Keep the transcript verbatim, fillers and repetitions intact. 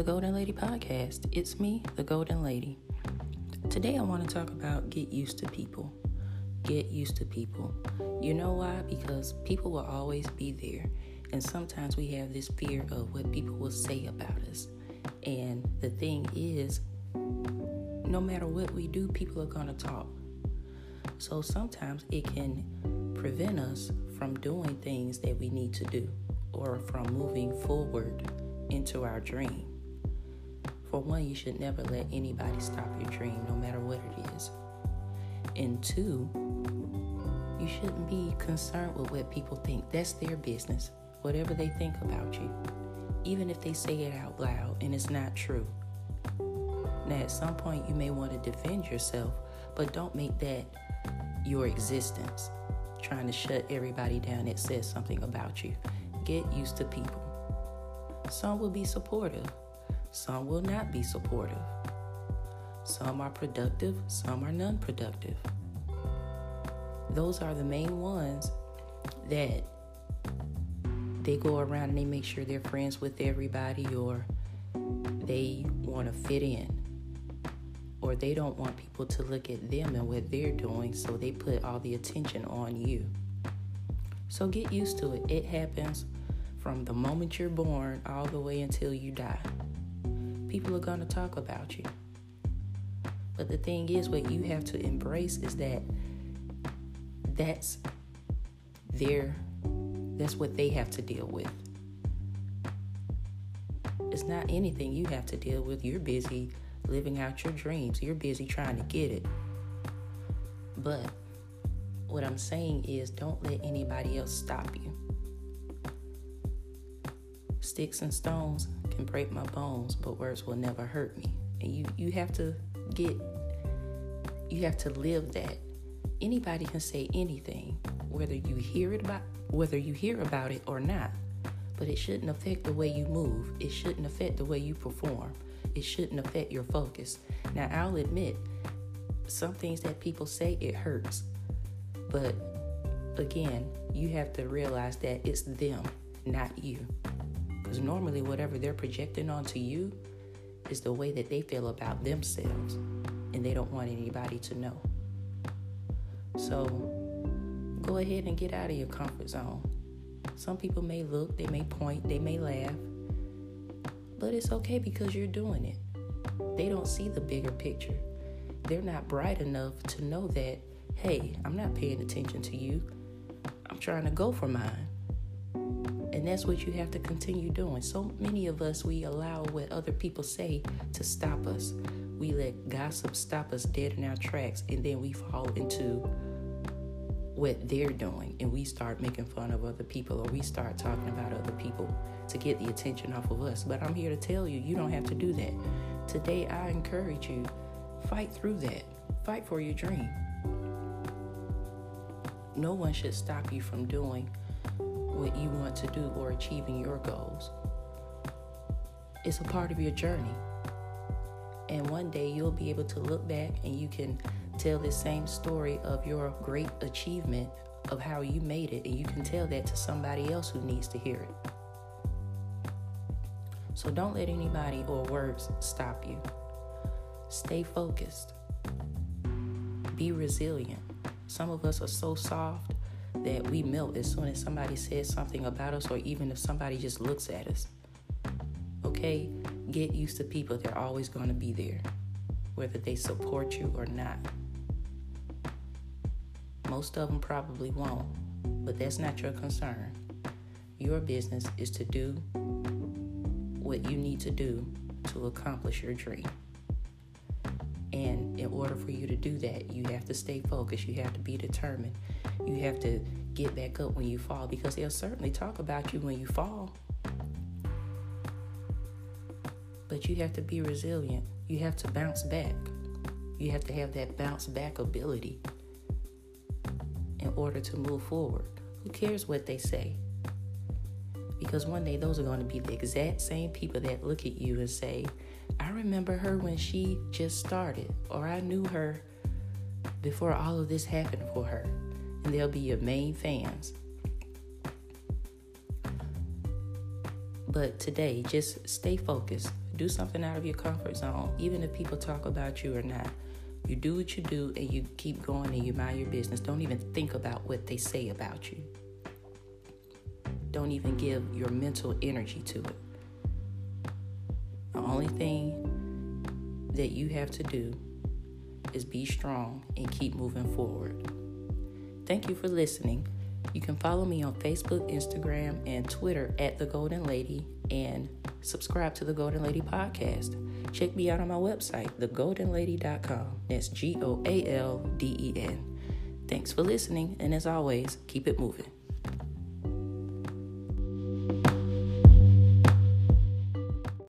the Golden Lady Podcast. It's me, the Golden Lady. Today I want to talk about get used to people. Get used to people. You know why? Because people will always be there. And sometimes we have this fear of what people will say about us. And the thing is, no matter what we do, people are going to talk. So sometimes it can prevent us from doing things that we need to do or from moving forward into our dream. For one, you should never let anybody stop your dream, no matter what it is. And two, you shouldn't be concerned with what people think. That's their business. Whatever they think about you, even if they say it out loud and it's not true. Now, at some point, you may want to defend yourself, but don't make that your existence, trying to shut everybody down that says something about you. Get used to people. Some will be supportive. Some will not be supportive. Some are productive. Some are non-productive. Those are the main ones that they go around and they make sure they're friends with everybody, or they want to fit in, or they don't want people to look at them and what they're doing, so they put all the attention on you. So get used to it. It happens from the moment you're born all the way until you die. People are going to talk about you. But the thing is, what you have to embrace is that that's their, that's what they have to deal with. It's not anything you have to deal with. You're busy living out your dreams. You're busy trying to get it. But what I'm saying is, don't let anybody else stop you. Sticks and stones can break my bones, but words will never hurt me. And you, you have to get, you have to live that. Anybody can say anything, whether you hear it about, whether you hear about it or not. But it shouldn't affect the way you move. It shouldn't affect the way you perform. It shouldn't affect your focus. Now, I'll admit, some things that people say, it hurts. But again, you have to realize that it's them, not you. Because normally whatever they're projecting onto you is the way that they feel about themselves, and they don't want anybody to know. So go ahead and get out of your comfort zone. Some people may look, they may point, they may laugh, but it's okay because you're doing it. They don't see the bigger picture. They're not bright enough to know that, hey, I'm not paying attention to you. I'm trying to go for mine. And that's what you have to continue doing. So many of us, we allow what other people say to stop us. We let gossip stop us dead in our tracks, and then we fall into what they're doing, and we start making fun of other people, or we start talking about other people to get the attention off of us. But I'm here to tell you, you don't have to do that. Today, I encourage you, fight through that. Fight for your dream. No one should stop you from doing what you want to do or achieving your goals. It's a part of your journey. And one day you'll be able to look back and you can tell the same story of your great achievement of how you made it, and you can tell that to somebody else who needs to hear it. So don't let anybody or words stop you. Stay focused. Be resilient. Some of us are so soft that we melt as soon as somebody says something about us, or even if somebody just looks at us. Okay? Get used to people. They're always going to be there, whether they support you or not. Most of them probably won't, but that's not your concern. Your business is to do what you need to do to accomplish your dream. And in order for you to do that, you have to stay focused. You have to be determined. You have to get back up when you fall, because they'll certainly talk about you when you fall. But you have to be resilient. You have to bounce back. You have to have that bounce back ability in order to move forward. Who cares what they say? Because one day those are going to be the exact same people that look at you and say, I remember her when she just started, or I knew her before all of this happened for her. And they'll be your main fans. But today, just stay focused. do something out of your comfort zone, even if people talk about you or not. You do what you do and you keep going and you mind your business. Don't even think about what they say about you. Don't even give your mental energy to it. The only thing that you have to do is be strong and keep moving forward. Thank you for listening. You can follow me on Facebook, Instagram, and Twitter at The Golden Lady, and subscribe to The Golden Lady Podcast. Check me out on my website, the golden lady dot com. That's G O A L D E N. Thanks for listening, and as always, keep it moving.